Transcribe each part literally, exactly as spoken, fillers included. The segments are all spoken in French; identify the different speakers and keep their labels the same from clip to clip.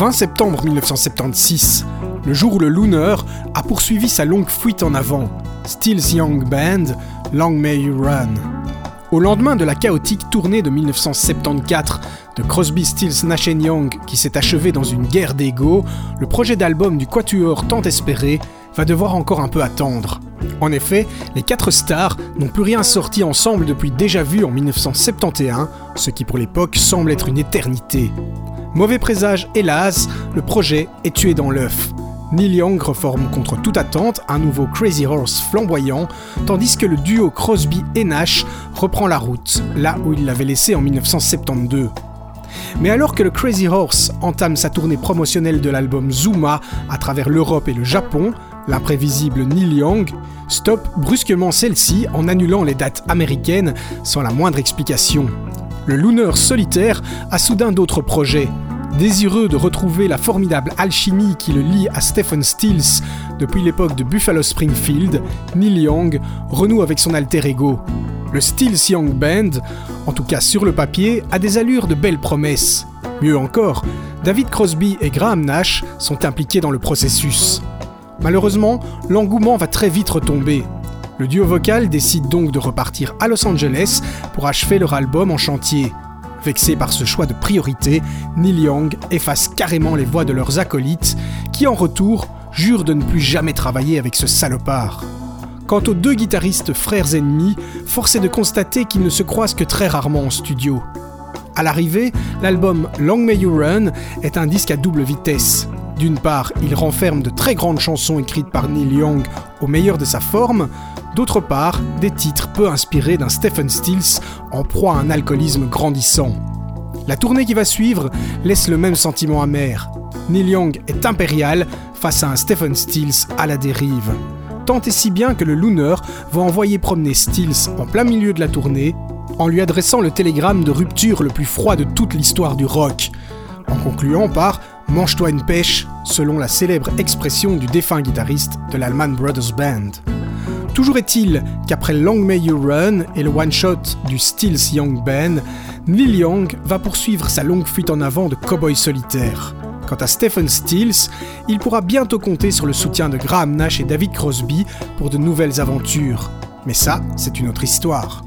Speaker 1: vingt septembre mille neuf cent soixante-seize, le jour où le Looner a poursuivi sa longue fuite en avant. Stills Young Band, Long May You Run. Au lendemain de la chaotique tournée de mille neuf cent soixante-quatorze de Crosby, Stills, Nash and Young qui s'est achevée dans une guerre d'ego, le projet d'album du quatuor tant espéré va devoir encore un peu attendre. En effet, les quatre stars n'ont plus rien sorti ensemble depuis Déjà Vu en mille neuf cent soixante-et-un, ce qui pour l'époque semble être une éternité. Mauvais présage, hélas, le projet est tué dans l'œuf. Neil Young reforme contre toute attente un nouveau Crazy Horse flamboyant, tandis que le duo Crosby et Nash reprend la route, là où il l'avait laissé en mille neuf cent soixante-douze. Mais alors que le Crazy Horse entame sa tournée promotionnelle de l'album Zuma à travers l'Europe et le Japon, l'imprévisible Neil Young stoppe brusquement celle-ci en annulant les dates américaines sans la moindre explication. Le Looner solitaire a soudain d'autres projets. Désireux de retrouver la formidable alchimie qui le lie à Stephen Stills depuis l'époque de Buffalo Springfield, Neil Young renoue avec son alter ego. Le Stills Young Band, en tout cas sur le papier, a des allures de belles promesses. Mieux encore, David Crosby et Graham Nash sont impliqués dans le processus. Malheureusement, l'engouement va très vite retomber. Le duo vocal décide donc de repartir à Los Angeles pour achever leur album en chantier. Vexés par ce choix de priorité, Neil Young efface carrément les voix de leurs acolytes, qui en retour jurent de ne plus jamais travailler avec ce salopard. Quant aux deux guitaristes frères ennemis, force est de constater qu'ils ne se croisent que très rarement en studio. À l'arrivée, l'album Long May You Run est un disque à double vitesse. D'une part, il renferme de très grandes chansons écrites par Neil Young au meilleur de sa forme. D'autre part, des titres peu inspirés d'un Stephen Stills en proie à un alcoolisme grandissant. La tournée qui va suivre laisse le même sentiment amer. Neil Young est impérial face à un Stephen Stills à la dérive. Tant et si bien que le Looner va envoyer promener Stills en plein milieu de la tournée en lui adressant le télégramme de rupture le plus froid de toute l'histoire du rock, en concluant par « Mange-toi une pêche », selon la célèbre expression du défunt guitariste de l'Allman Brothers Band. Toujours est-il qu'après Long May You Run et le one-shot du Stills Young Band, Neil Young va poursuivre sa longue fuite en avant de cow-boy solitaire. Quant à Stephen Stills, il pourra bientôt compter sur le soutien de Graham Nash et David Crosby pour de nouvelles aventures. Mais ça, c'est une autre histoire.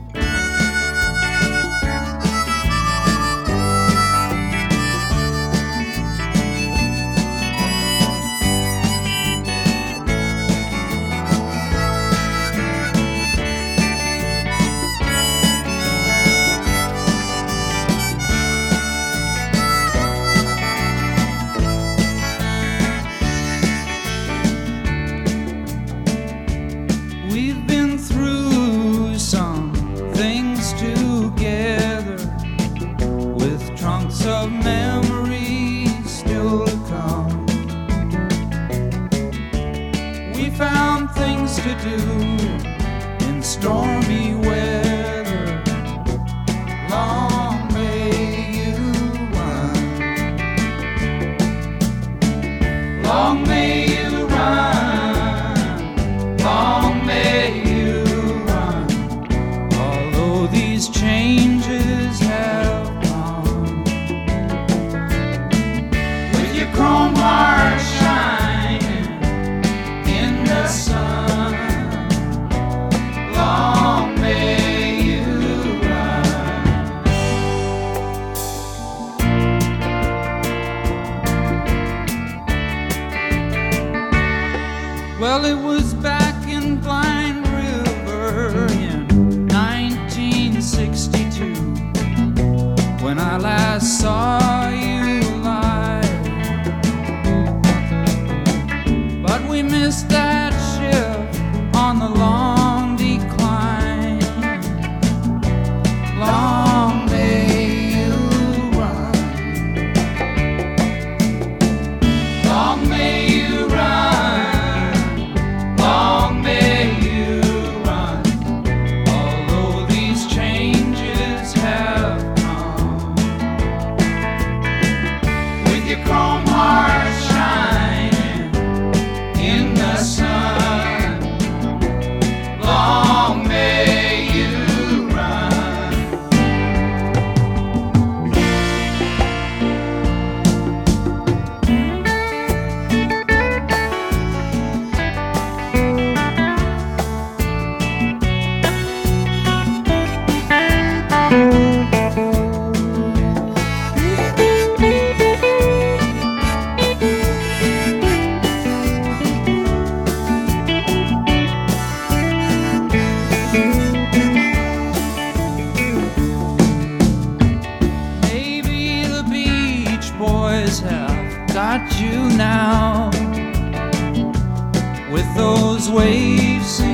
Speaker 2: We've been through some got you now with those waves.